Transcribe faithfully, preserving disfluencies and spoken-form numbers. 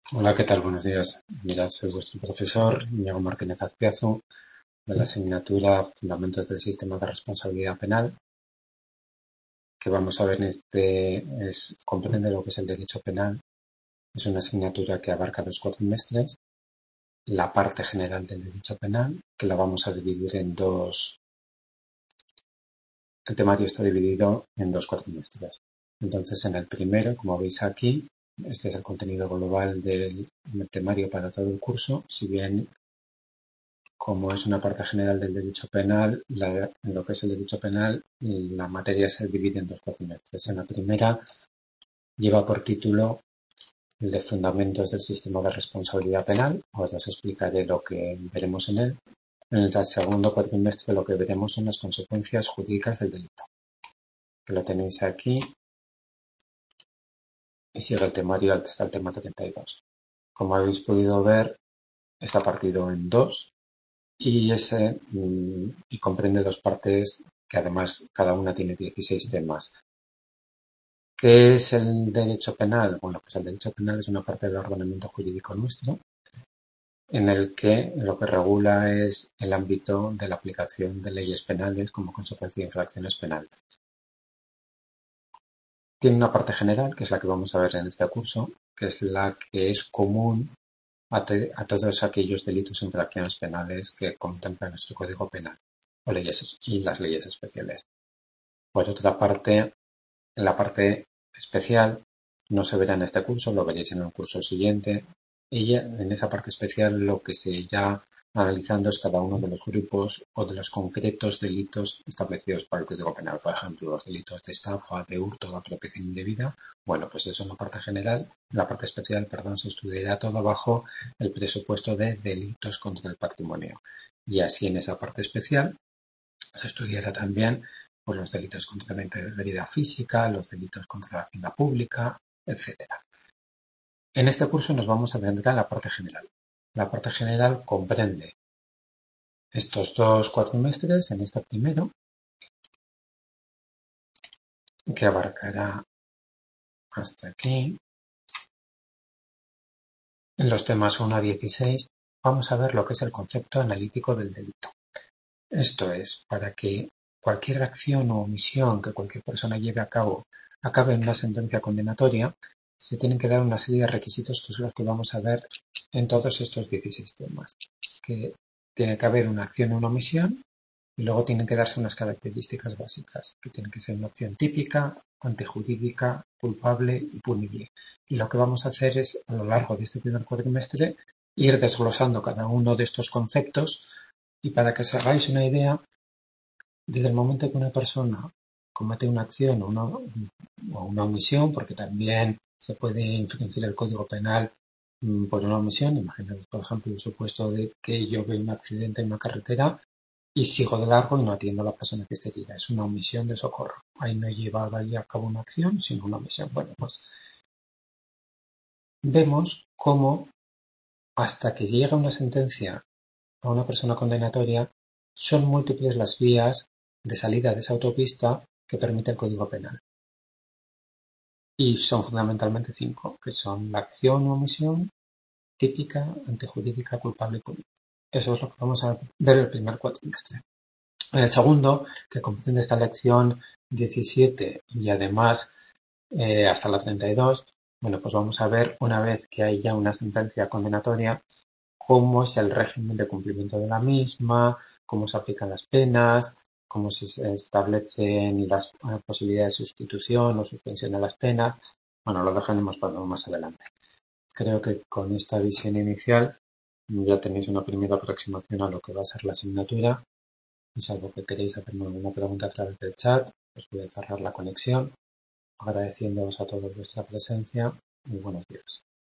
Hola, ¿qué tal? Buenos días. Mirad, soy vuestro profesor, Íñigo Martínez Azpiazu, de la asignatura Fundamentos del Sistema de Responsabilidad Penal, que vamos a ver en este, es, comprende lo que es el derecho penal. Es una asignatura que abarca los cuatrimestres, la parte general del derecho penal, que la vamos a dividir en dos. El temario está dividido en dos cuatrimestres. Entonces, en el primero, como veis aquí, este es el contenido global del, del temario para todo el curso, si bien como es una parte general del derecho penal, la, en lo que es el derecho penal, la materia se divide en dos cuatrimestres. En la primera lleva por título el de Fundamentos del Sistema de Responsabilidad Penal. Ahora os explicaré lo que veremos en él. En el segundo cuatrimestre lo que veremos son las consecuencias jurídicas del delito, que lo tenéis aquí y sigue el temario hasta el tema treinta y dos. Como habéis podido ver, está partido en dos. Y ese y comprende dos partes que además cada una tiene dieciséis temas. ¿Qué es el derecho penal? Bueno, pues el derecho penal es una parte del ordenamiento jurídico nuestro en el que lo que regula es el ámbito de la aplicación de leyes penales como consecuencia de infracciones penales. Tiene una parte general, que es la que vamos a ver en este curso, que es la que es común a, te, a todos aquellos delitos e infracciones penales que contempla nuestro Código Penal o leyes y las leyes especiales. Por otra parte, en la parte especial no se verá en este curso, lo veréis en el curso siguiente. Y en esa parte especial lo que se irá analizando es cada uno de los grupos o de los concretos delitos establecidos para el Código Penal. Por ejemplo, los delitos de estafa, de hurto, de apropiación indebida. Bueno, pues eso en la parte general. En la parte especial, perdón, se estudiará todo bajo el presupuesto de delitos contra el patrimonio. Y así en esa parte especial se estudiará también por los delitos contra la integridad física, los delitos contra la hacienda pública, etcétera. En este curso nos vamos a centrar en la parte general. La parte general comprende estos dos cuatrimestres en este primero, que abarcará hasta aquí. En los temas uno a dieciséis vamos a ver lo que es el concepto analítico del delito. Esto es, para que cualquier acción o omisión que cualquier persona lleve a cabo acabe en una sentencia condenatoria, se tienen que dar una serie de requisitos que son los que vamos a ver en todos estos dieciséis temas. Que tiene que haber una acción o una omisión y luego tienen que darse unas características básicas, que tiene que ser una acción típica, antijurídica, culpable y punible. Y lo que vamos a hacer es, a lo largo de este primer cuatrimestre, ir desglosando cada uno de estos conceptos. Y para que os hagáis una idea, desde el momento que una persona comete una acción o una, o una omisión, porque también se puede infringir el Código Penal mmm, por una omisión, imaginaos por ejemplo el supuesto de que yo veo un accidente en una carretera y sigo de largo y no atiendo a la persona que esté herida. Es una omisión de socorro. Ahí no he llevado a cabo una acción, sino una omisión. Bueno, pues vemos cómo hasta que llega una sentencia a una persona condenatoria, son múltiples las vías de salida de esa autopista que permite el Código Penal. Y son fundamentalmente cinco, que son la acción o omisión típica, antijurídica, culpable y punible. Eso es lo que vamos a ver el primer cuatrimestre. En el segundo, que comprende esta lección diecisiete y además eh, hasta la treinta y dos, bueno, pues vamos a ver, una vez que hay ya una sentencia condenatoria, cómo es el régimen de cumplimiento de la misma, cómo se aplican las penas, cómo se establecen las posibilidades de sustitución o suspensión de las penas. Bueno, lo dejaremos para más adelante. Creo que con esta visión inicial ya tenéis una primera aproximación a lo que va a ser la asignatura. Y salvo que queréis hacerme alguna pregunta a través del chat, os voy a cerrar la conexión, agradeciéndoos a todos vuestra presencia y buenos días.